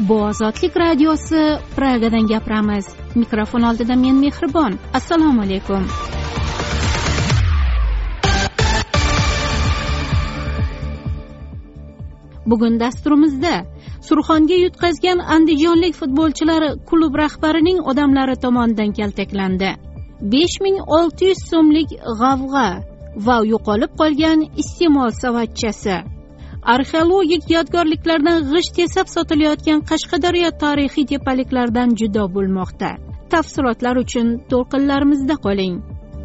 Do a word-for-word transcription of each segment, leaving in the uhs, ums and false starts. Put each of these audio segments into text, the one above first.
Bu Ozodlik radiosi, Pragadan gapiramiz. Mikrofon oldida men Mehribon. Assalomu alaykum. Bugun dasturimizda Surxonga yutqazgan andijonlik futbolchilar klub rahbarining odamlari tomonidan kaltaklandi. besh ming olti yuz so'mlik g'avg'a va yo'qolib qolgan iste'mol savatchasi. Arxeologik yodgorliklardan g'isht yasab sotilayotgan Qashqadaryo tarixiy tepaliklardan judo bo'lmoqda. Tafsilotlar uchun to'lqinlarimizda qoling.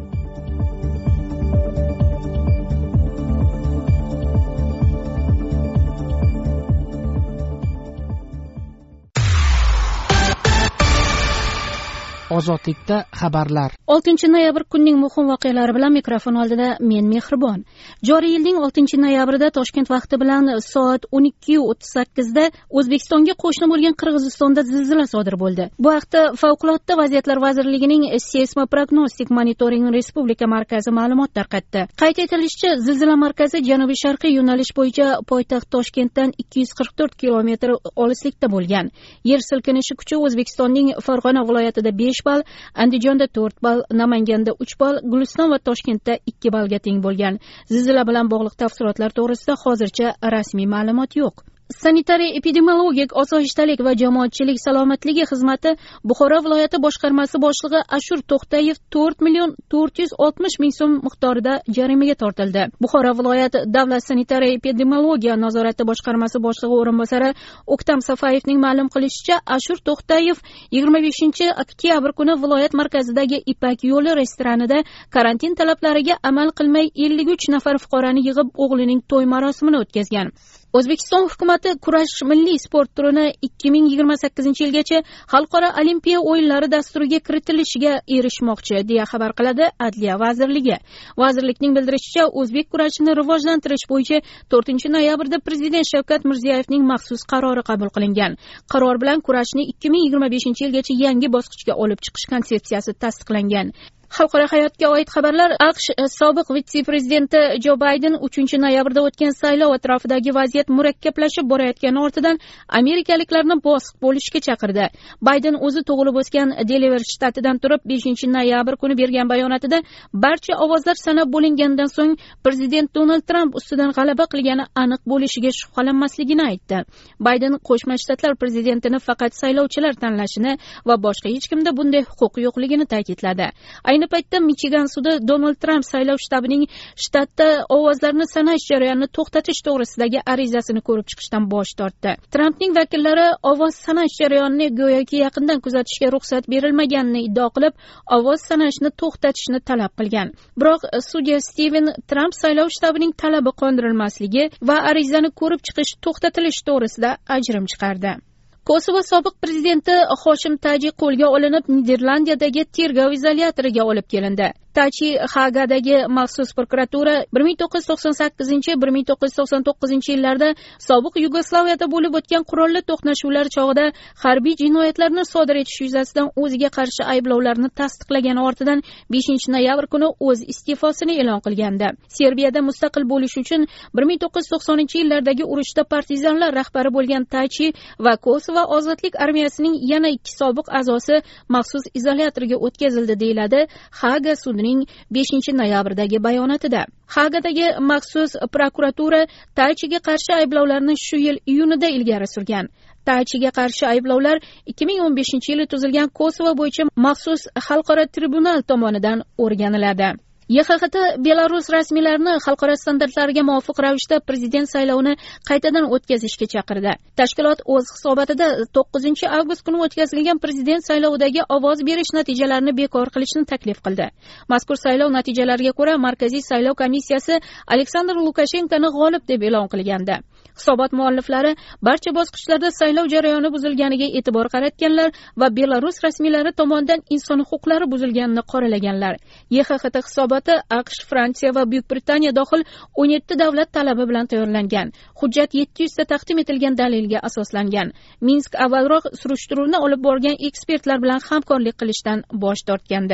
Ozodlikda xabarlar. oltinchi noyabr kunning muhim voqealari bilan mikrofon oldida men Mehribon. Joriy yilning oltinchi noyabrida Toshkent vaqti bilan soat o'n ikki o'ttiz sakkizda O'zbekistonga qo'shni bo'lgan Qirg'izistonda zilzila sodir bo'ldi. Bu haqda Favqulodda vaziyatlar vazirligining Seysmoprognostik monitoring respublika markazi ma'lumot tarqatdi. Qayd etilishicha, zilzila markazi janubi-sharqiy yo'nalish bo'yicha poytaxt Toshkentdan ikki yuz qirq to'rt kilometr olislikda bo'lgan. Yer silkinishi kuchi O'zbekistonning Farg'ona viloyatida besh ball, Andijonda to'rt ball, Namanganda uch ball, Guliston va Toshkentda ikki ballga teng bo'lgan. Zilzila bilan bog'liq tafsilotlar to'g'risida hozircha rasmiy ma'lumot yo'q. Sanitariya epidemiologik osoyishtalik va jamoatchilik salomatligi xizmati Buxoro viloyati boshqarmasi boshlig'i Ashur To'xtayev to'rt million to'rt yuz oltmish ming so'm miqdorida jarimaga tortildi. Buxoro viloyati davlat sanitariya epidemiologiya nazorati boshqarmasi boshlig'i o'rinbosari O'ktam Safayevning ma'lum qilishicha, Ashur To'xtayev yigirma beshinchi oktyabr kuni viloyat markazidagi Ipak yo'li restoranida karantin talablariga amal qilmay ellik uch nafar fuqaroni yig'ib o'g'lining to'y marosimini o'tkazgan. O'zbekiston hukumati kurash milliy sport turini ikki ming yigirma sakkizinchi yilgacha Xalqaro olimpiya o'yinlari dasturiga kiritilishiga erishmoqchi, deya xabar qiladi Adliya vazirligi. Vazirlikning bildirishicha, o'zbek kurashini rivojlantirish bo'yicha to'rtinchi noyabrda Prezident Shavkat Mirziyoyevning maxsus qarori qabul qilingan. Qaror bilan kurashni ikki ming yigirma beshinchi yilgacha yangi bosqichga olib chiqish konsepsiyasi tasdiqlangan. Xalqaro hayotga oid xabarlar. AQSh sobiq vitse-prezidenti Jo Bayden uchinchi noyabrda o'tgan saylov atrofidagi vaziyat murakkablashib borayotgani ortidan amerikaliklarni bosiq bo'lishga chaqirdi. Bayden o'zi tug'ilib o'sgan Delaware shtatidan turib beshinchi noyabr kuni bergan bayonotida barcha ovozlar sanab bo'lingandan so'ng prezident Donald Tramp ustidan g'alaba qilgani aniq bo'lishiga shubhalanmasligini aytdi. Bayden Qo'shma Shtatlar prezidentini faqat saylovchilar tanlashini va boshqa hech kimda bunday huquq yo'qligini ta'kidladi. Ayni paytda Michigan sudi Donald Tramp saylov shtabining shtatda ovozlarni sanash jarayonini to'xtatish to'g'risidagi arizasini ko'rib chiqishdan bosh tortdi. Trampning vakillari ovoz sanash jarayonini go'yoki yaqindan kuzatishga ruxsat berilmaganini iddao qilib, ovoz sanashni to'xtatishni talab qilgan. Biroq sudya Steven Tramp saylov shtabining talabi qondirilmasligi va arizani ko'rib chiqish to'xtatilishi to'g'risida ajrim chiqardi. Kosovo sobiq prezidenti Hoshim Taji qo'lga olinib, Niderlandiyadagi tergov izolyatoriga olib kelindi. Tachi Hagadagi maxsus prokuratura bir ming to'qqiz yuz to'qson sakkizinchi - bir ming to'qqiz yuz to'qson to'qqizinchi yillarda sobiq Yugoslaviyada bo'lib o'tgan qurolli to'qnashuvlar chog'ida harbiy jinoyatlarni sodir etish yuzasidan o'ziga qarshi ayblovlarni tasdiqlagani ortidan beshinchi noyabr kuni o'z iste'fosini e'lon qilgandi. Serbiyada mustaqil bo'lish uchun bir ming to'qqiz yuz to'qsoninchi yillardagi urushda partizanlar rahbari bo'lgan Tachi va Kosovo ozodlik armiyasining yana ikki sobiq a'zosi maxsus izolyatorga o'tkazildi, deyiladi Haga sudi beshinchi noyabrdagi bayonotida. Hagadagi maxsus prokuratura Tachiga qarshi ayblovlarni shu yil iyunida ilgari surgan. Tachiga qarshi ayblovlar ikki ming o'n beshinchi yili tuzilgan Kosovo bo'yicha maxsus xalqaro tribunal tomonidan o'rganiladi. Y X X T Belarus rasmiylarini xalqaro standartlarga muvofiq ravishda prezident saylovini qaytadan o'tkazishga chaqirdi. Tashkilot o'z hisobotida to'qqizinchi avgust kuni o'tkazilgan prezident saylovidagi ovoz berish natijalarini bekor qilishni taklif qildi. Mazkur saylov natijalariga ko'ra, Markaziy saylov komissiyasi Aleksandr Lukashenkoni g'olib deb e'lon qilgandi. Hisobot mualliflari barcha bosqichlarda saylov jarayoni buzilganiga e'tibor qaratganlar va Belarus rasmiylari tomonidan inson huquqlari buzilganini qoralaganlar. Y X X T hisoboti AQSh, Fransiya va Buyuk Britaniya dohil o'n yetti davlat talabi bilan tayyorlangan. Hujjat yetti yuz ta taqdim etilgan dalilga asoslangan. Minsk avvalroq surishtiruvni olib borgan ekspertlar bilan hamkorlik qilishdan bosh tortgandi.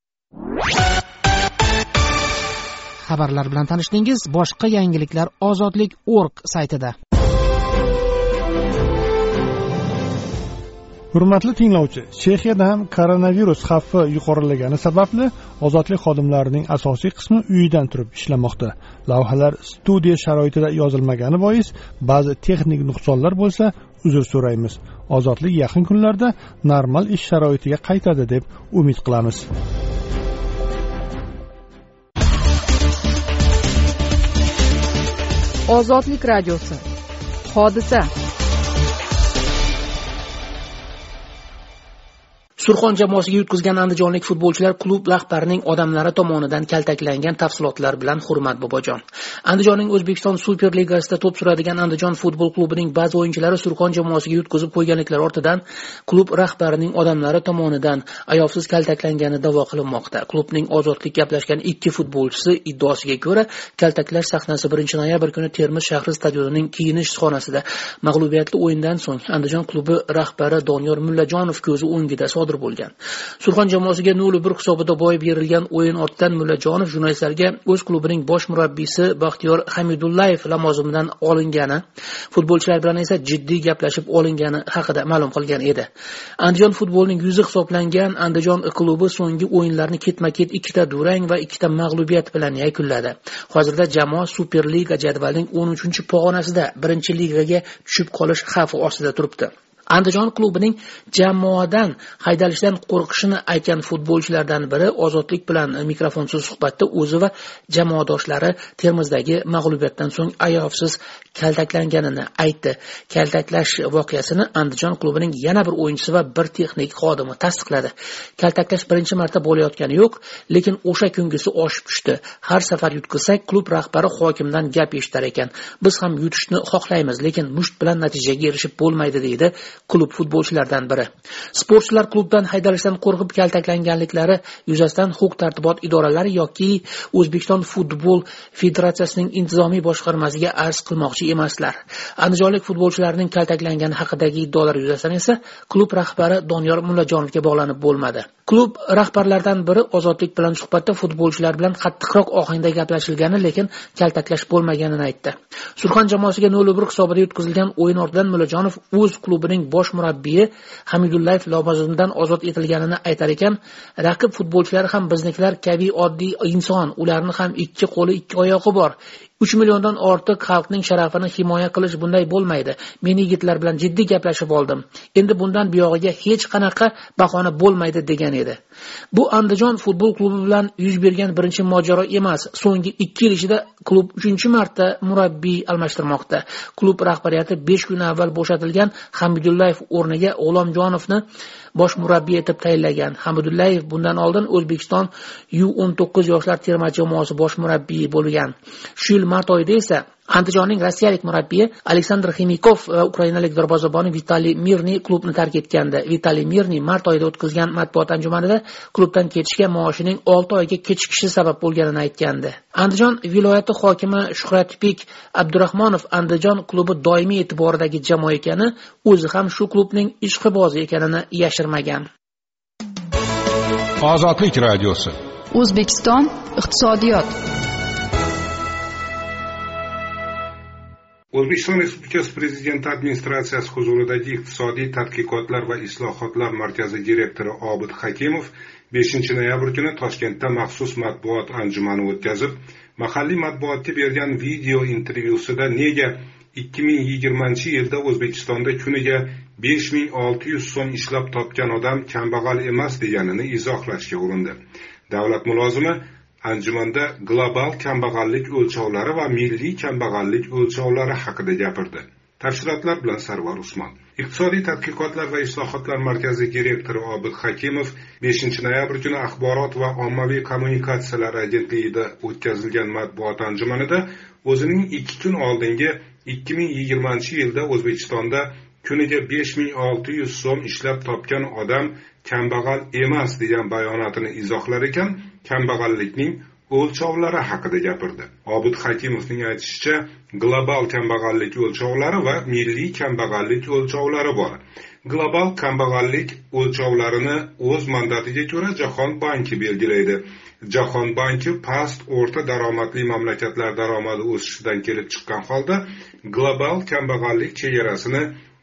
Xabarlar bilan tanishdingiz. Boshqa yangiliklar ozodlik точка org saytida. Hurmatli tinglovchi, Chexiyada ham koronavirus xavfi yuqorilagani sababli ozodlik xodimlarining asosiy qismi uyidan turib ishlamoqda. Lavhalar studiya sharoitida yozilmagani bois ba'zi texnik nuqsonlar bo'lsa, uzr so'raymiz. Ozodlik yaqin kunlarda normal ish sharoitiga qaytadi deb umid qilamiz. Ozodlik radiosi. Hodisa. Surxon jamoasiga yutqizgan andijonlik futbolchilar klub rahbarining odamlari tomonidan kaltaklangan tafsilotlar bilan Hurmat Bobojon. Andijonning O'zbekiston Super Ligasida to'p suradigan Andijon futbol klubining ba'zi o'yinchilari Surxon jamoasiga yutqizib qo'yganliklari ortidan klub rahbarining odamlari tomonidan ayovsiz kaltaklangani da'vo qilinmoqda. Klubning ozodlik gaplashgan ikki futbolchisi iddaosiga ko'ra, kaltaklash sahnasi birinchi noyabr kuni Termiz shahri stadionining kiyinish xonasida mag'lubiyatli o'yindan so'ng Andijon klubi rahbari Doniyor Mullajonov ko'zi o'ngida sodir bo'lgan. Surxon jamoasiga nol bir hisobida boyib berilgan o'yin ortidan Mullajonov jurnalistlarga o'z klubining bosh murabbiysi Baxtiyor Hamidullayev lavozimidan olingani, futbolchilar bilan esa jiddiy gaplashib olingani haqida ma'lum qilgan edi. Andijon futbolining yuzi hisoblangan Andijon klubi so'nggi o'yinlarni ketma-ket ikkita durang va ikkita mag'lubiyat bilan yakunladi. Hozirda jamoa Superliga jadvalining o'n uchinchi pog'onasida birinchi ligaga tushib qolish xavfi ostida turibdi. Andijon klubining jamoadan haydalishdan qo'rqishini aytgan futbolchilardan biri ozodlik bilan mikrofonsiz suhbatda o'zi va jamoadoshlari Termizdagi mag'lubiyatdan so'ng ayovsiz kaltaklanganini aytdi. Kaltaklash voqeasini Andijon klubining yana bir o'yinchisi va bir texnik xodimi tasdiqladi. Kaltaklash birinchi marta bo'layotgani yo'q, lekin o'sha kungisi oshib tushdi. Har safar yutqizsak, klub rahbari hokimdan gap eshitar ekan. Biz ham yutishni xohlaymiz, lekin musht bilan natijaga erishib bo'lmaydi deydi klub futbolchilaridan biri. Sportchilar klubdan haydalishdan qo'rqib kaltaklanganliklari yuzasidan huquq-tartibot idoralari yoki O'zbekiston futbol federatsiyasining intizomiy boshqarmasiga arz qilmoqchi emaslar. Andijonlik futbolchilarning kaltaklangani haqidagi iddaolar yuzasidan esa klub rahbari Doniyor Mullajonovga bog'lanib bo'lmadi. Klub rahbarlaridan biri ozodlik bilan suhbatda futbolchilar bilan qattiqroq ohangda gaplashilgani, lekin kaltaklash bo'lmaganini aytdi. Surxon jamoasiga nol bir hisobida yutqizilgan o'yin ortidan Mullajonov o'z klubining bosh murabbiyi Hamidullayev lavozimidan ozod etilganini aytar ekan, raqib futbolchilar ham biznikilar kabi oddiy inson, ularning ham ikki qo'li, ikki oyog'i bor. uch milliondan ortiq xalqning sharafini himoya qilish bunday bo'lmaydi. Men yigitlar bilan jiddiy gaplashib oldim. Endi bundan buyog'iga hech qanaqa bahona bo'lmaydi degan edi. Bu Andijon futbol klubi bilan yuz bergan birinchi mojaro emas. So'nggi ikki yil ichida klub uchinchi marta murabbiy almashtirmoqda. Klub rahbariyati besh kun avval bo'shatilgan Hamidullayev o'rniga G'ulomjonovni bosh murabbiy etib tayinlagan. Hamidullayev bundan oldin O'zbekiston U o'n to'qqiz yoshlar terma jamoasi bosh murabbiyi bo'lgan. Shu yil mart oyida esa Andijonning rossiyalik murabbiyi Aleksandr Ximikov va ukrainalik darvozaboni Vitaliy Mirni klubni tark etgandi. Vitaliy Mirni mart oyida o'tkazgan matbuot anjumanida klubdan ketishga maoshining olti oyga kechikishi sabab bo'lganini aytgandi. Andijon viloyati hokimi Shuhratbek Abdurahmonov Andijon klubi doimiy e'tiboridagi jamoa ekani, o'zi ham shu klubning ishqibozi ekanini yashirmagan. Ozodlik radiosi. O'zbekiston iqtisodiyot. O'zbekiston Respublikasi Prezidenti administratsiyasi huzuridagi iqtisodiy tadqiqotlar va islohotlar markazi direktori Obid Hakimov beshinchi noyabr kuni Toshkentda maxsus matbuot anjumani o'tkazib, mahalliy matbuotga bergan video intervyusida nega ikki ming yigirmanchi yilda O'zbekistonda kuniga besh ming olti yuz so'm ishlab topgan odam kambag'al emas deganini izohlashga urindi. Davlat mulozimi anjumanda global kambag'allik o'lchovlari va milliy kambag'allik o'lchovlari haqida gapirdi. Tafsilotlar bilan Sarvar Usmon. Iqtisodiy tadqiqotlar va islohotlar markazi direktori Obid Hakimov beshinchi noyabr kuni Axborot va ommaviy kommunikatsiyalar agentligida o'tkazilgan matbuot anjumanida o'zining ikki kun oldingi ikki ming yigirmanchi yilda O'zbekistonda kuniga besh ming olti yuz so'm ishlab topgan odam kambag'al emas degan bayonotini izohlar ekan, kambag'allikning o'lchovlari haqida gapirdi. Obid Hakimovning aytishicha, global kambag'allik o'lchovlari va milliy kambag'allik o'lchovlari bor. Global kambag'allik o'lchovlarini o'z mandatiga ko'ra Jahon banki belgilaydi. Jahon banki past o'rta daromadli mamlakatlar daromadi o'sishidan kelib chiqqan holda global kambag'allik chegarasini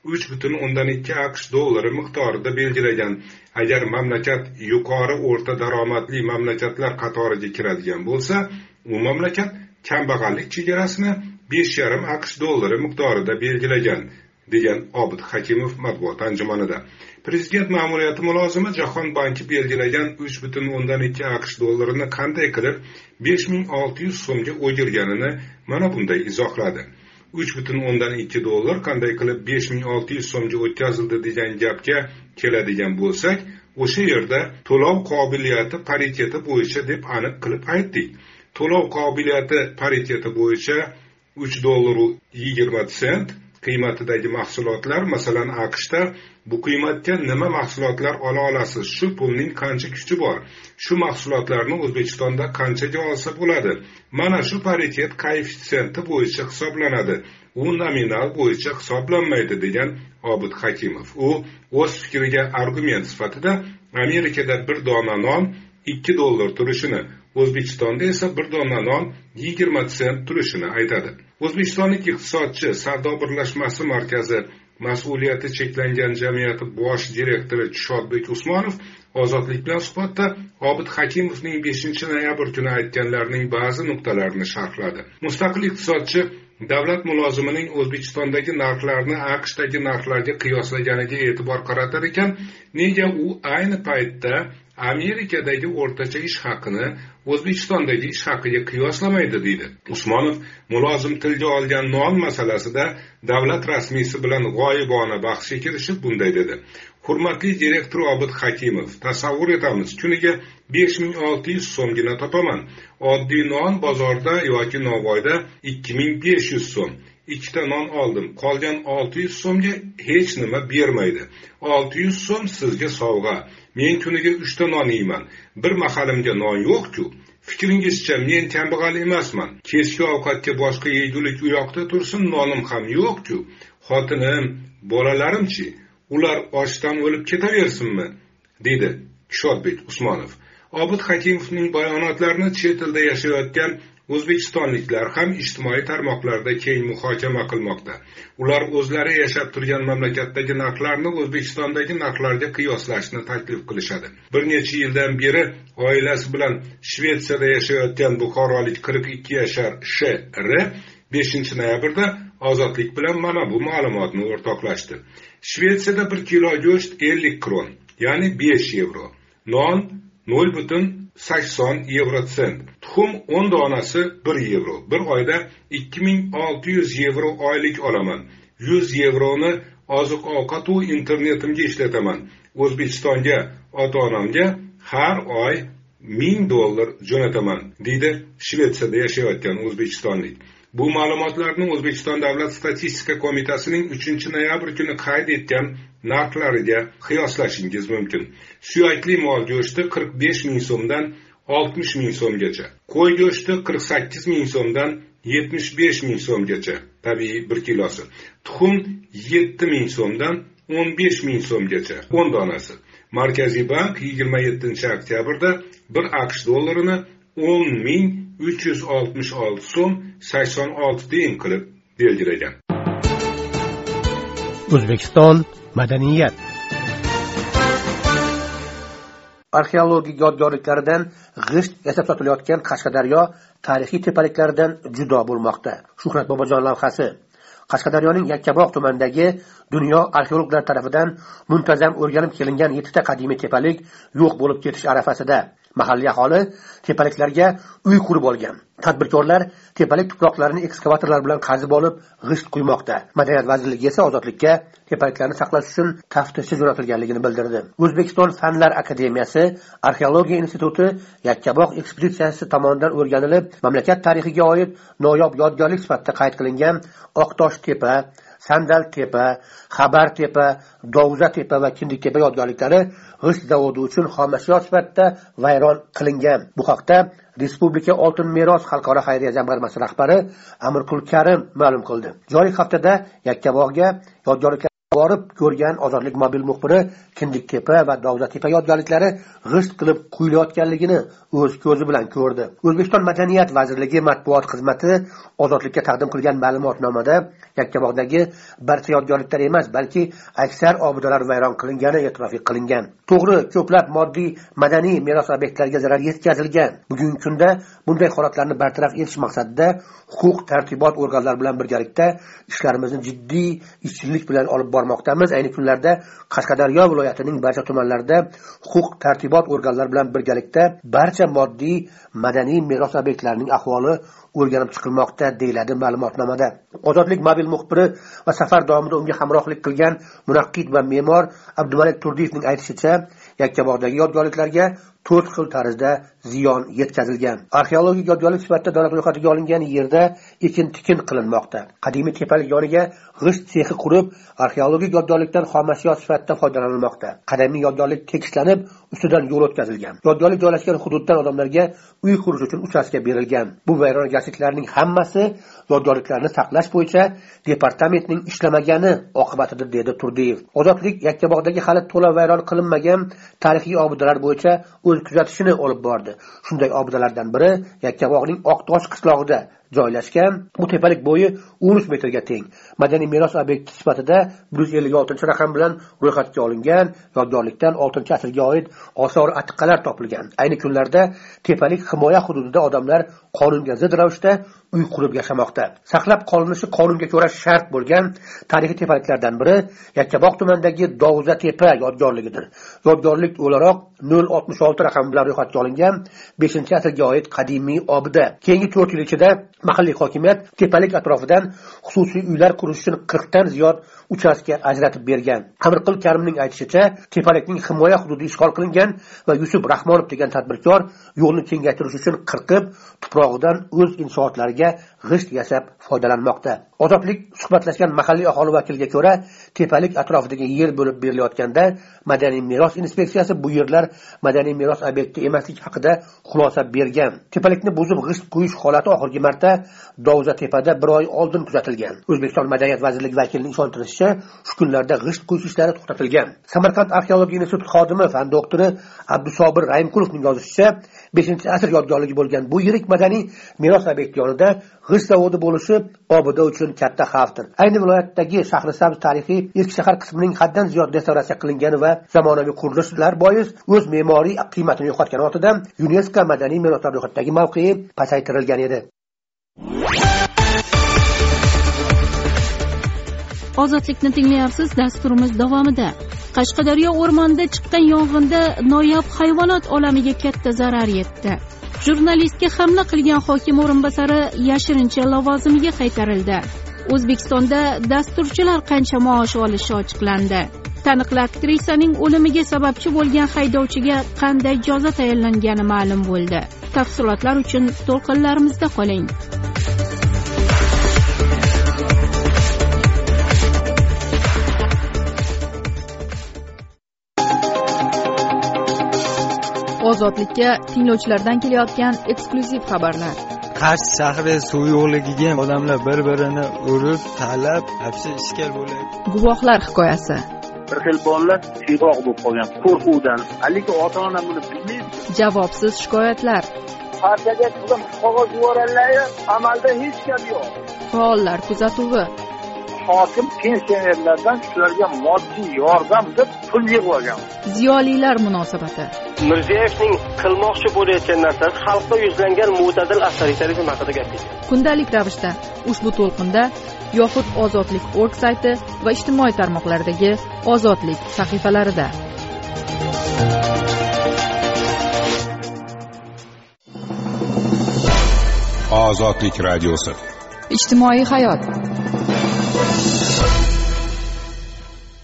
uch butun o'ndan ikki aqsh dollari miqdorida belgilagan. Agar mamlakat yuqori o'rta daromadli mamlakatlar qatoriga kiradigan bo'lsa, u mamlakat kambag'allik chegarasini besh yarim aqsh dollari miqdorida belgilagan, degan Obid Hakimov matbuot anjumanida. Prezident ma'muriyati mulozimi Jahon banki belgilagan uch butun o'ndan ikki aqsh dollarini qanday qilib besh ming olti yuz so'mga o'girganini mana bunday izohladi. uch butun o'ndan ikki dollar qanday qilib besh ming olti yuz so'mga o'tkazildi degan gapga keladigan bo'lsak, o'sha yerda to'lov qobiliyati pariteti bo'yicha deb aniq qilib aytdik. To'lov qobiliyati pariteti bo'yicha uch dollar yigirma sent qiymatidagi mahsulotlar, masalan AQShda bu qiymatga nima mahsulotlar ola olasiz, shu pulning qancha kuchi bor, shu mahsulotlarni O'zbekistonda qanchaga olsa bo'ladi, mana shu paritet koeffitsiyenti bo'yicha hisoblanadi, u nominal bo'yicha hisoblanmaydi, degan Obid Hakimov. U o'z fikriga argument sifatida Amerikada bir dona non ikki dollar turishini, O'zbekistonda esa bir dona non yigirma sent turishini aytadi. O'zbekistonlik iqtisodchi Savdo birlashmasi markazi mas'uliyati cheklangan jamiyati bosh direktori Shodbek Usmonov Ozodlik bilan suhbatda Obid Hakimovning beshinchi noyabr kuni aytganlarining ba'zi nuqtalarini sharhladi. Mustaqil iqtisodchi davlat mulozimining O'zbekistondagi narxlarni AQShdagi narxlarga qiyoslaganiga e'tibor qaratar ekan, nega u ayni paytda Amerikadagi o'rtacha ish haqini O'zbekistondagi ish haqiga qiyoslamaydi, deydi. Usmonov mulozim tilga olgan non masalasida davlat rasmiysi bilan g'oyibona bahsga kirishib bunday dedi. Hurmatli direktor Obid Hakimov, tasavvur etamiz, kuniga besh ming olti yuz so'mgina topaman. Oddiy non bozorda yoki Navoiyda ikki ming besh yuz so'm. Ikkita non oldim. Qolgan olti yuz so'mga hech nima bermaydi. olti yuz so'm sizga sovg'a. Men kuniga uchta non yeyman. Bir mahalimga non yo'q-ku. Fikringizcha men kambag'al emasman. Kechki ovqatga boshqa yegulik u yoqda tursin, nonim ham yo'q-ku. Xotinim, bolalarimchi, ular ochdan o'lib ketaversinmi? dedi Shodbek Usmonov. Obid Hakimovning bayonotlarini chet elda yashayotgan o'zbekistonliklar ham ijtimoiy tarmoqlarda keng muhokama qilmoqda. Ular o'zlari yashab turgan mamlakatdagi narxlarni O'zbekistondagi narxlarga qiyoslashni taklif qilishadi. Bir necha yildan beri oilasi bilan Shvetsiyada yashayotgan buxorolik qirq ikki yashar Sh R beshinchi noyabrda Ozodlik bilan mana bu ma'lumotni o'rtoqlashdi. Shvetsiyada bir kilo go'sht ellik kron, ya'ni besh yevro. Non nol butun sakson yevro sent. Tuxum o'n donasi bir yevro. Bir oyda ikki ming olti yuz yevro oylik olaman. yuz yevroni oziq-ovqat va internetimga ishlataman. O'zbekistonga ota-onamga har oy ming dollar jo'nataman, deydi Shvetsiyada yashayotgan o'zbekistonlik. Bu ma'lumotlarni O'zbekiston Davlat statistika qo'mitasining uchinchi noyabr kuni qayd etgan narxlariga qiyoslashingiz mumkin. Suyakli mol go'shti qirq besh ming so'mdan oltmish ming so'mgacha, qo'y go'shti qirq sakkiz ming so'mdan yetmish besh ming so'mgacha, tabiiy bir kilosi. Tuxum yetti ming so'mdan o'n besh ming so'mgacha o'n donasi. Markaziy bank yigirma yettinchi oktyabrda bir aqsh dollarini o'n ming uch yuz oltmish olti so'm sakson olti tiyin qilib belgilagan. O'zbekiston madaniyat. Arxeologik yodgorliklaridan g'isht yasab sotilayotgan Qashqadaryo tarixiy tepaliklaridan judo bo'lmoqda. Shuhrat Bobojon lavhasi. Qashqadaryoning Yakkabog' tumanidagi dunyo arxeologlar tomonidan muntazam o'rganib kelingan yettita qadimiy tepalik yo'q bo'lib ketish arafasida. Mahalliy aholi tepaliklarga uy qurib olgan. Tadbirkorlar tepalik tuproqlarini ekskavatorlar bilan qazib olib g'isht quymoqda. Madaniyat vazirligi esa Ozodlikka tepaliklarni saqlash uchun taftishga jo'natilganligini bildirdi. O'zbekiston Fanlar akademiyasi Arxeologiya instituti Yakkabog' ekspeditsiyasi tomonidan o'rganilib, mamlakat tarixiga oid noyob yodgorlik sifatida qayd qilingan Oqtosh tepa, Sandal tepa, Xabar tepa, Dovza tepa va Kindik tepa yodgorliklari g'isht zavodi uchun xomashyo sifatida vayron qilingan. Bu haqda Respublika Oltin meros xalqaro xayriya jamg'armasi rahbari Amirqul Karim ma'lum qildi. Joriy haftada Yakkabog'ga yodgorliklar borib ko'rgan ozodlik mobil muxbiri Kindiktepa va Dovzatepa yodgorliklari g'isht qilib quyilayotganligini o'z ko'zi bilan ko'rdi. O'zbekiston Madaniyat vazirligi matbuot xizmati ozodlikka taqdim qilgan ma'lumotnomada Yakkabog'dagi barcha yodgorliklar emas, balki aksar obidalar vayron qilingani e'tirof qilingan. To'g'ri, ko'plab moddiy madaniy meros obyektlariga zarar yetkazilgan. Bugungi kunda bunday holatlarni bartaraf etish maqsadida huquq tartibot organlari bilan birgalikda ishlarimizni jiddiy ishchilik bilan olib bormoqdamiz. Ayni kunlarda Qashqadaryo viloyatining barcha tumanlarida huquq tartibot organlari bilan birgalikda barcha moddiy madaniy meros obyektlarining ahvoli o'rganib chiqilmoqda, deyiladi ma'lumotnomada. Ozodlik mobil muxbiri va safar davomida unga hamrohlik qilgan munaqqid va me'mor Abdumalik Turdiyevning aytishicha, Yakkabog'dagi yodgorliklarga to'rt xil tarzda ziyon yetkazilgan. Arxeologik yodgorlik sifatida davlat ro'yxatiga olingan yerda ekin-tikin qilinmoqda. Qadimiy tepalik yoniga g'isht sexi qurib, arxeologik yodgorlikdan xomashyo sifatida foydalanilmoqda. Qadimiy yodgorlik tekislanib, ustidan yo'l o'tkazilgan. Yodgorlik joylashgan hududdan odamlarga uy qurish uchun uchastka berilgan. Bu vayronagarchiliklarning hammasi yodgorliklarni saqlash bo'yicha departamentning ishlamagani oqibatida, dedi Turdiyev. Ozodlik Yakkabog'dagi hali to'la vayron qilinmagan tarixiy obidalar bo'yicha o'z kuzatishini olib bordi. Shunday obidalardan biri Yakkabog'ning Oqtosh qishlog'ida joylashgan bu tepalik bo'yi o'n uch metrga teng. Madaniy meros obyekti sifatida bir yuz ellik oltinchi raqam bilan ro'yxatga olingan yodgorlikdan oltinchi asrga oid osor atiqalar topilgan. Ayni kunlarda tepalik himoya hududida odamlar qonunga zid ravishda uy qurib yashamoqda. Saqlab qolinishi qonunga ko'ra shart bo'lgan tarixiy tepaliklardan biri Yakkabog' tumanidagi Dovzatepa yodgorligidir. Yodgorlik o'laroq nol oltmish olti raqami bilan ro'yxatga olingan beshinchi asrga oid qadimiy obida. Keyingi to'rt yil ichida mahalliy hokimiyat tepalik atrofidan xususiy uylar qurish uchun qirq dan ziyod uchastka ajratib bergan. Amirqul Karimning aytishicha, tepalikning himoya hududi ishg'ol qilingan va Yusuf Rahmonov degan tadbirkor yo'lni kengaytirish uchun qirqib, tuprog'idan o'z inshootlariga g'isht yasab foydalanmoqda. Ozodlik suhbatlashgan mahalliy aholi vakiliga ko'ra, tepalik atrofidagi yer bo'lib berilayotganda Madaniy meros inspeksiyasi bu yerlar madaniy meros obyekti emasligi haqida xulosa bergan. Tepalikni buzib g'isht qo'yish holati oxirgi marta Dovzatepada bir oy oldin kuzatilgan. O'zbekiston Madaniyat vazirligi vakilining ishontirishicha, shu kunlarda g'isht qo'yish ishlari to'xtatilgan. Samarqand arxeologik instituti xodimi fan doktori Abdusobir Raimqulovning yozishicha, beshinchi asr yodgorligi bo'lgan bu yirik madaniy meros obyekti yonida g'isht zavodi bo'lishi obida uchun katta xavfdir. Ayni viloyatdagi Shahrisabz tarixiy eski shahar qismining haddan ziyod restavratsiya qilingani va zamonaviy qurilishlar bois o'z me'moriy qiymatini yo'qotgani ortidan UNESCO madaniy meroslar ro'yxatidagi mavqei pasaytirilgan edi. Ozodlikni tinglayapsiz. Dasturimiz davomida Qashqadaryo o'rmonida chiqqan yong'inda noyob hayvonot olamiga katta zarar yetdi. Jurnalistga hamla qilgan hokim o'rinbosari yashirincha lavozimiga qaytarildi. O'zbekistonda dasturchilar qancha maosh olishi ochiqlandi. Taniqli aktrisaning o'limiga sababchi bo'lgan haydovchiga qanday jazo tayinlangani ma'lum bo'ldi. Tafsilotlar uchun to'lqinlarimizda qoling. Ozodlikka tinglovchilardan kelayotgan eksklyuziv xabarlar. Qarshi shahri suv yo'qligiga odamlar bir-birini urib, talab, hapsi ishkal bo'ladi. Guvohlar hikoyasi. Bir xil bolalar siyg'oq bo'lib qolgan qo'rquvdan. Haligi ota-ona buni bilmaydi. Javobsiz shikoyatlar. Partiyaga qilgan qog'oz yuborganlar, amalda hech gap yo'q. Faollar kuzatuvi. Hokim pensionerlardan shularga moddiy yordam deb pul yig'ib olgan. Ziyolilar munosabati. Mirziyoyevning qilmoqchi bo'layotgan narsasi xalqqa yuzlangan mo'tadil avtoritarizm haqida gapirdi. Kundalik ravishda ushbu to'lqinda yoxud ozodlik точка org sayti va ijtimoiy tarmoqlardagi Ozodlik sahifalarida. Ozodlik radiosi. Ijtimoiy hayot.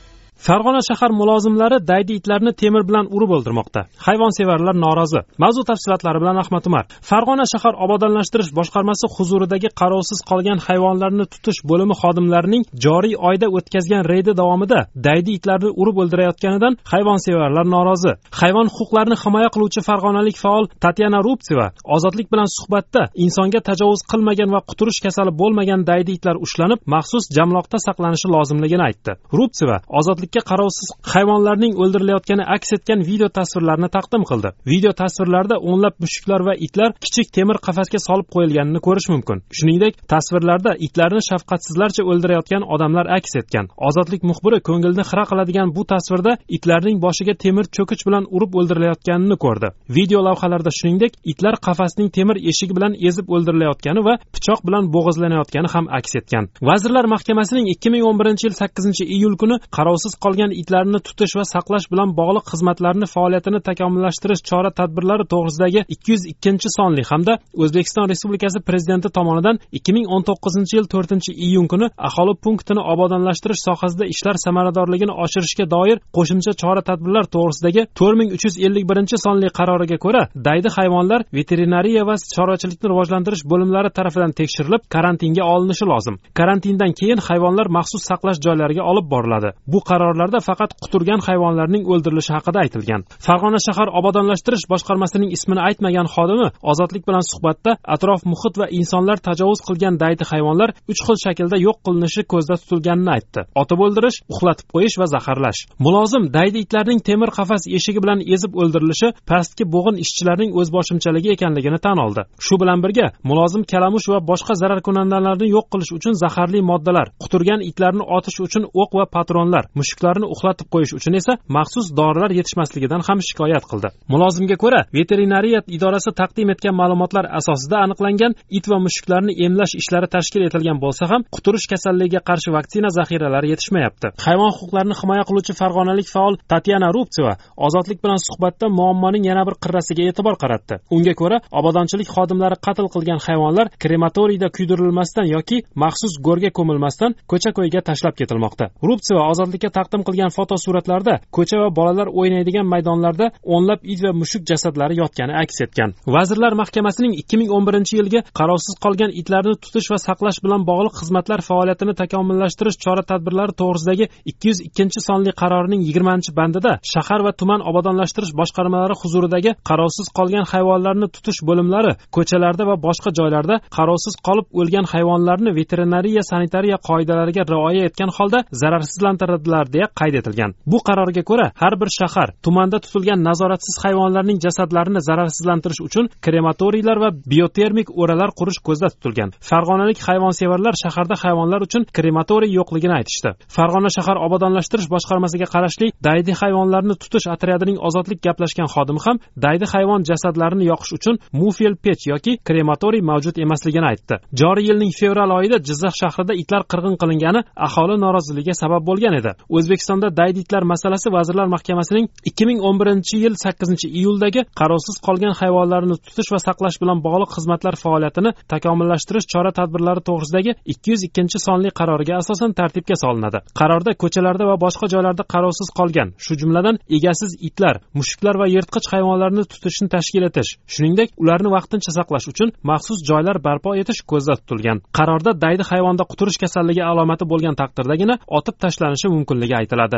Farg'ona shahar mulozimlari daydi itlarni temir bilan urib o'ldirmoqda. Hayvonsevarlar norozi. Mavzu tafsilotlari bilan Ahmad Umar. Farg'ona shahar obodonlashtirish boshqarmasi huzuridagi qarovsiz qolgan hayvonlarni tutish bo'limi xodimlarining joriy oyda o'tkazgan reydi davomida daydi itlarni urib o'ldirayotganidan hayvonsevarlar norozi. Hayvon huquqlarini himoya qiluvchi farg'onalik faol Tatyana Rubtseva ozodlik bilan suhbatda insonga tajovuz qilmagan va quturish kasali bo'lmagan daydi itlar ushlanib, maxsus jamloqda saqlanishi lozimligini aytdi. Rubtseva ozodlikka qarovsiz hayvonlarning o'ldirilayotgani aks etgan video tasvirlarni taqdim qildi. Video tasvirlarda o'nlab mushuklar va itlar kichik temir qafasga solib qo'yilganini ko'rish mumkin. Shuningdek, tasvirlarda itlarni shafqatsizlarcha o'ldirayotgan odamlar aks etgan. Ozodlik muxbiri ko'ngilni xira qiladigan bu tasvirda itlarning boshiga temir cho'kich bilan urib o'ldirilayotganini ko'rdi. Video lavhalarda shuningdek, itlar qafasning temir eshigi bilan ezib o'ldirilayotgani va pichoq bilan bo'g'izlanayotgani ham aks etgan. Vazirlar Mahkamasining ikki ming o'n birinchi yil sakkizinchi iyul kuni qarovsiz qolgan itlarni tutish va saqlash bilan bog'liq xizmatlarni faoliyatini takomillashtirish chora-tadbirlari to'g'risidagi ikki yuz ikkinchi sonli hamda O'zbekiston Respublikasi Prezidenti tomonidan ikki ming o'n to'qqizinchi yil to'rtinchi iyun kuni aholi punktini obodonlashtirish sohasida ishlar samaradorligini oshirishga doir qo'shimcha chora-tadbirlar to'g'risidagi to'rt ming uch yuz ellik birinchi sonli qaroriga ko'ra, daydi hayvonlar veterinariya va chorvachilikni rivojlantirish bo'limlari tomonidan tekshirilib, karantinga olinishi lozim. Karantindan keyin hayvonlar maxsus saqlash joylariga olib boriladi. Bu qarorlarda faqat quturgan hayvonlarning o'ldirilishi haqida aytilgan. Farg'ona shahar obodonlashtirish boshqarmasining ismini aytmagan xodimi ozodlik bilan suhbatda atrof muhit va insonlar tajovuz qilgan daydi hayvonlar uch xil shaklda yo'q qilinishi ko'zda tutilganini aytdi. Otib o'ldirish, uxlatib qo'yish va zaharlash. Mulozim daydi itlarning temir qafas eshigi bilan ezib o'ldirilishi pastki bo'g'in ishchilarning o'zboshimchaligi ekanligini tan oldi. Shu bilan birga mulozim kalamush va boshqa zararkunandalarni yo'q qilish uchun zaharli moddalar, quturgan itlarni otish uchun o'q va patronlar, mushuklarni uxlatib qo'yish uchun esa maxsus dorilar yetishmasligidan ham shikoyat qildi. Mulozimga ko'ra, veterinariya idorasi taqdim etgan ma'lumotlar asosida aniqlangan it va mushuklarni emlash ishlari tashkil etilgan bo'lsa ham, quturish kasalligiga qarshi vaksina zaxiralari yetishmayapti. Hayvon huquqlarini himoya qiluvchi farg'onalik faol Tatyana Rubtseva ozodlik bilan suhbatda muammoning yana bir qirrasiga e'tibor qaratdi. Unga ko'ra, obodonchilik xodimlari qatl qilgan hayvonlar krematoriyda kuydirilmasdan yoki maxsus go'rga ko'milmasdan ko'cha-ko'yga tashlab ketilmoqda. Rubtseva ozodlikka taqdim qilgan fotosuratlarda ko'cha va bolalar o'ynaydigan maydonlarda o'nlab it va mushuk jasadlari yotgani aks etgan. Vazirlar Mahkamasining ikki ming o'n birinchi yilgi qarovsiz qolgan itlarni tutish va saqlash bilan bog'liq xizmatlar faoliyatini takomillashtirish chora-tadbirlari to'g'risidagi ikki yuz ikkinchi sonli qarorining yigirmanchi bandida shahar va tuman obodonlashtirish boshqarmalari huzuridagi qarovsiz qolgan hayvonlarni tutish bo'limlari ko'chalarda va boshqa joylarda qarovsiz qolib o'lgan hayvonlarni veterinariya sanitariya qoidalariga rioya etgan holda zararsizlantiradilar deya qayd etilgan. Bu qarorga ko'ra, har bir shahar, tumanda tutilgan nazoratsiz hayvonlarning jasadlarini zararsizlantirish uchun krematoriylar va biotermik o'ralar qurish ko'zda tutilgan. Farg'onalik hayvonsevarlar shaharda hayvonlar uchun krematoriy yo'qligini aytishdi. Farg'ona shahar obodonlashtirish boshqarmasiga qarashli daydi hayvonlarni tutish otryadining ozodlik gaplashgan xodimi ham daydi hayvon jasadlarini yoqish uchun mufel pech yoki krematoriy mavjud emasligini aytdi. Joriy yilning fevral oyida Jizzax shahrida itlar qirg'in qilingani aholi noroziligiga sabab bo'lgan edi. O'zbekistonda daydi itlar masalasi Vazirlar Mahkamasining ikki ming o'n birinchi yil sakkizinchi iyuldagi qarovsiz qolgan hayvonlarni tutish va saqlash bilan bog'liq xizmatlar faoliyatini takomillashtirish chora-tadbirlari to'g'risidagi ikki yuz ikkinchi sonli qaroriga asosan tartibga solinadi. Qarorda ko'chalarda va boshqa joylarda qarovsiz qolgan, shu jumladan egasiz itlar, mushuklar va yirtqich hayvonlarni tutishni tashkil etish, shuningdek, ularni vaqtincha saqlash uchun maxsus joylar barpo etish ko'zda tutilgan. Qarorda daydi hayvonda quturish kasalligi alomati bo'lgan taqdirdagina otib tashlanishi mumkinligi aytiladi.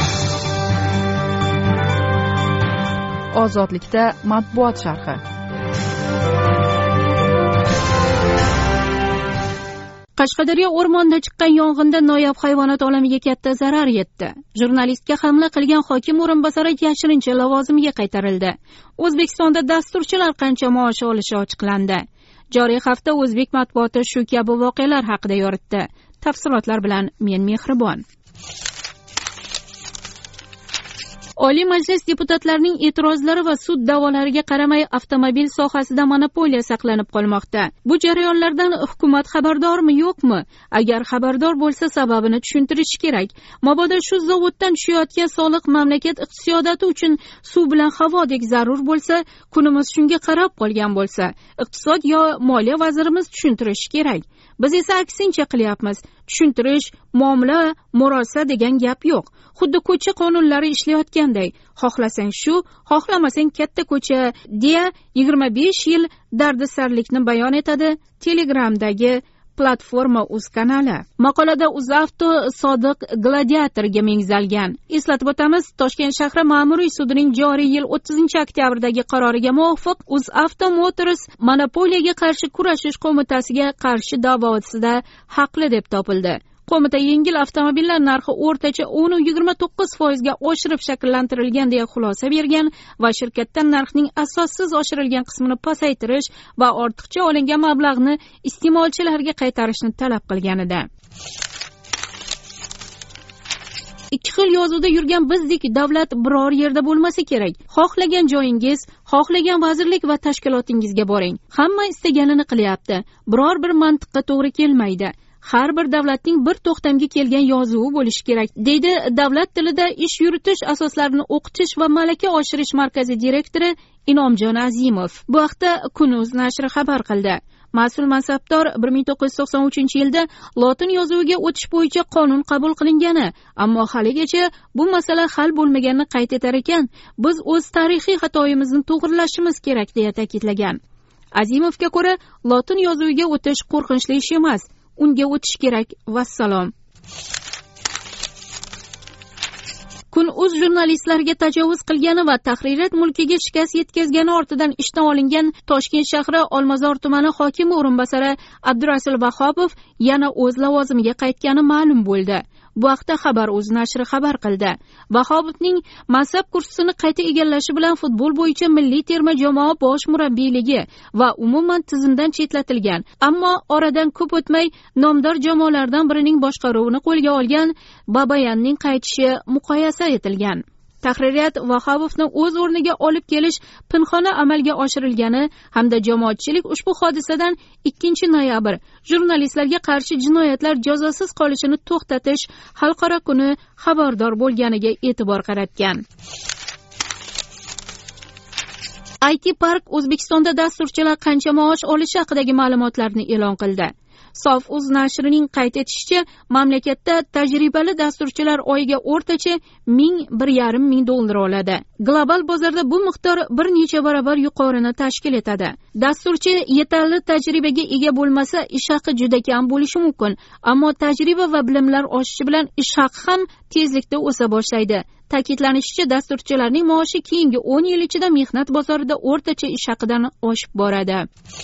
Ozodlikda matbuot sharhi. Qashqadaryo o'rmonida chiqqan yong'inda noyob hayvonot olamiga katta zarar yetdi. Jurnalistga hamla qilgan hokim o'rinbosari yashirincha lavozimiga qaytarildi. O'zbekistonda dasturchilar qancha maosh olishi ochiqlandi. Joriy hafta o'zbek matbuoti shu kabi voqealar haqida yoritdi. Tafsilotlar bilan men Mehribon. Oliy Majlis deputatlarining e'tirozlari va sud da'volariga qaramay avtomobil sohasida monopoliya saqlanib qolmoqda. Bu jarayonlardan hukumat xabardormi, yo'qmi? Agar xabardor bo'lsa, sababini tushuntirishi kerak. Mabodo shu zavoddan tushayotgan soliq mamlakat iqtisodiyoti uchun suv bilan havodek zarur bo'lsa, kunimiz shunga qarab qolgan bo'lsa, iqtisod yo moliya vazirimiz tushuntirishi kerak. Biz esa aksincha qilyapmiz. tushuntirish, muomala, murosa degan gap yo'q. Xuddi ko'cha qonunlari ishlayotganday, xohlasang shu, xohlamasang katta ko'cha deya yigirma besh yil dardisarlikni bayon etadi Telegramdagi platforma uz kanali. Maqolada UzAvto sodiq gladiatorga mengzalgan. Eslatib o'tamiz, Toshkent shahri ma'muriy sudining joriy yil o'ttizinchi oktyabrdagi qaroriga muvofiq UzAvto Motors monopoliyaga qarshi kurashish qo'mitasiga qarshi da'vosida haqli deb topildi. Qo'mita yengil avtomobillar narxi o'rtacha o'n yigirma to'qqiz foizga oshirib shakllantirilgan deya xulosa bergan va shirkatdan narxning asossiz oshirilgan qismini pasaytirish va ortiqcha olingan mablag'ni iste'molchilarga qaytarishni talab qilgan edi. Ikki xil yozuvda yurgan bizdek davlat biror yerda bo'lmasa kerak. Xohlagan joyingiz, xohlagan vazirlik va tashkilotingizga boring. Hamma istaganini qilyapti. Biror bir mantiqqa to'g'ri kelmaydi. Har bir davlatning bir to'xtamga kelgan yozuvi bo'lishi kerak, deydi Davlat tilida ish yuritish asoslarini o'qitish va malaka oshirish markazi direktori Inomjon Azimov. Bu haqda Kun.uz nashri xabar qildi. Mas'ul mansabdor bir ming to'qqiz yuz to'qson uchinchi yilda lotin yozuviga o'tish bo'yicha qonun qabul qilingani, ammo haligacha bu masala hal bo'lmaganini qayd etar ekan. Biz o'z tarixiy xatoyimizni to'g'rilashimiz kerak deya ta'kidlagan. Azimovga ko'ra, lotin yozuviga o'tish qo'rqinchli ish emas. Unga o'tish kerak. Vassalom. Kun.uz jurnalistlarga tajovuz qilgani va tahririyat mulkiga shikast yetkazgani ortidan ishdan olingan Toshkent shahri Olmazor tumani hokimi o'rinbosari Abdurasul Vahobov yana o'z lavozimiga qaytgani ma'lum bo'ldi. Bu haqda Xabar.uz nashri xabar qildi. Vahobovning mansab kursini qayta egallashi bilan futbol bo'yicha milliy terma jamoa bosh murabbiyligi va umuman tizimdan chetlatilgan. Ammo oradan ko'p o'tmay nomdor jamoalardan birining boshqaruvini qo'lga olgan Babayanning qaytishi muqoyasa etilgan. Tahririyat Vahobovni o'z o'rniga olib kelish pinhona amalga oshirilgani hamda jamoatchilik ushbu hodisadan ikkinchi noyabr jurnalistlarga qarshi jinoyatlar jazosiz qolishini to'xtatish xalqaro kuni xabardor bo'lganiga e'tibor qaratgan. I T Park O'zbekistonda dasturchilar qancha maosh olishi haqidagi ma'lumotlarni e'lon qildi. Sof.uz nashrining qayd etishicha, mamlakatda tajribali dasturchilar oyiga o'rtacha ming bir yarim ming dollar oladi. Global bozorda bu miqdor bir necha barobar yuqorini tashkil etadi. Dasturchi yetarli tajribaga ega bo'lmasa, ish haqi juda kam bo'lishi mumkin, ammo tajriba va bilimlar oshishi bilan ish haqi ham tezlikda o'sa boshlaydi. Ta'kidlanishicha, dasturchilarning maoshi keyingi o'n yil ichida mehnat bozorida o'rtacha ish haqidan oshib boradi.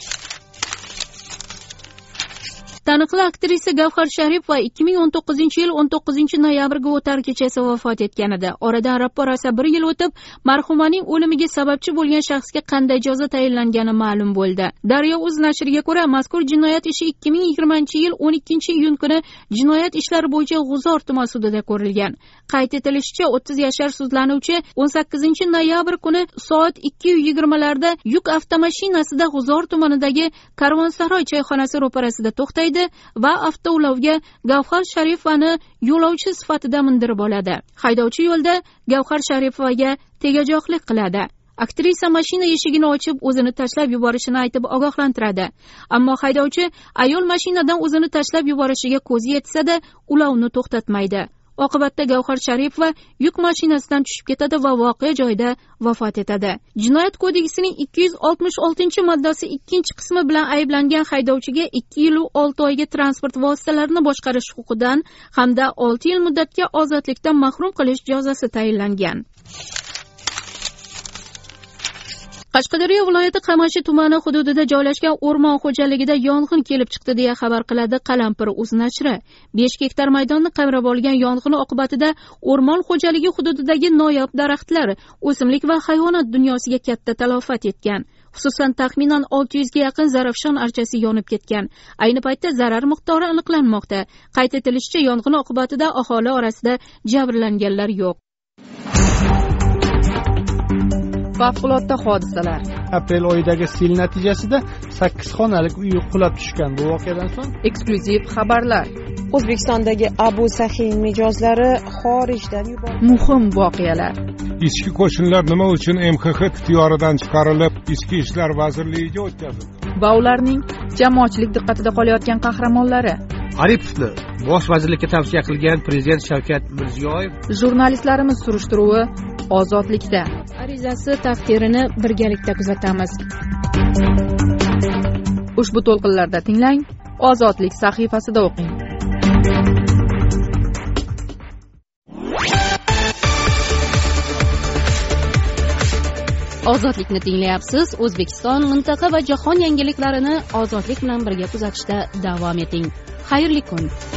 Taniqli aktrisa Gavhar Sharipova ikki ming o'n to'qqizinchi yil o'n to'qqizinchi noyabrga o'tar kechasi vafot etgan edi. Oradan rappa-rosa bir yil o'tib, marhumaning o'limiga sababchi bo'lgan shaxsga qanday jazo tayinlangani ma'lum bo'ldi. Daryo.uz nashriga ko'ra, mazkur jinoyat ishi ikki ming yigirmanchi yil o'n ikkinchi iyun kuni jinoyat ishlari bo'yicha G'uzor tuman sudida ko'rilgan. Qayd etilishicha, o'ttiz yashar sudlanuvchi o'n sakkizinchi noyabr kuni soat ikki yigirma larda yuk avtomashinasida G'uzor tumanidagi Karvonsaroy choyxonasi ro'parasida to'xtaydi va avtoulovga Gavhar Sharifovani yo'lovchi sifatida mindirib oladi. Haydovchi yo'lda Gavhar Sharifovaga tegajoqlik qiladi. Aktrisa mashina eshigini ochib o'zini tashlab yuborishini aytib ogohlantiradi. Ammo haydovchi ayol mashinadan o'zini tashlab yuborishiga ko'zi yetsa-da, ulovni to'xtatmaydi. Oqibatda Gavhar Sharipova yuk mashinasidan tushib ketadi va voqea joyida vafot etadi. Jinoyat kodeksining ikki yuz oltmish oltinchi moddasi ikkinchi qismi bilan ayblangan haydovchiga ikki yil va olti oyga transport vositalarini boshqarish huquqidan hamda olti yil muddatga ozodlikdan mahrum qilish jazosi tayinlangan. Qashqadaryo viloyati Qamashi tumani hududida joylashgan o'rmon xo'jaligida yong'in kelib chiqdi deya xabar qiladi Qalampir.uz nashri. besh gektar maydonni qamrab olgan yong'in oqibatida o'rmon xo'jaligi hududidagi noyob daraxtlar, o'simlik va hayvonot dunyosiga katta talofat yetgan. Xususan, taxminan olti yuzga yaqin zarafshon archasi yonib ketgan. Ayni paytda zarar miqdori aniqlanmoqda. Qayd etilishicha, yong'in oqibatida aholi orasida jabrlanganlar yo'q. Favqulodda hodisalar. Aprel oyidagi sel natijasida sakkiz xonalik uy qulab tushgan. Bu voqeadan so'ng eksklyuziv xabarlar. O'zbekistondagi Abu Sahiy mijozlari xorijdan yuborildi. Muhim voqealar. Ichki qo'shinlar nima uchun M X X ixtiyoridan chiqarilib, Ichki ishlar vazirligiga o'tkazildi? Va ularning jamoatchilik diqqatida qolayotgan qahramonlari. Aripovni bosh vazirlikka tavsiya qilgan prezident Shavkat Mirziyoyev. Jurnalistlarimiz surishtiruvi ozodlikda. Arizasi taqdirini birgalikda kuzatamiz. Ushbu to'lqinlarda tinglang, Ozodlik sahifasida o'qing. Ozodlikni tinglayapsiz. O'zbekiston, mintaqa va jahon yangiliklarini ozodlik bilan birga kuzatishda davom eting. Xayrli kun.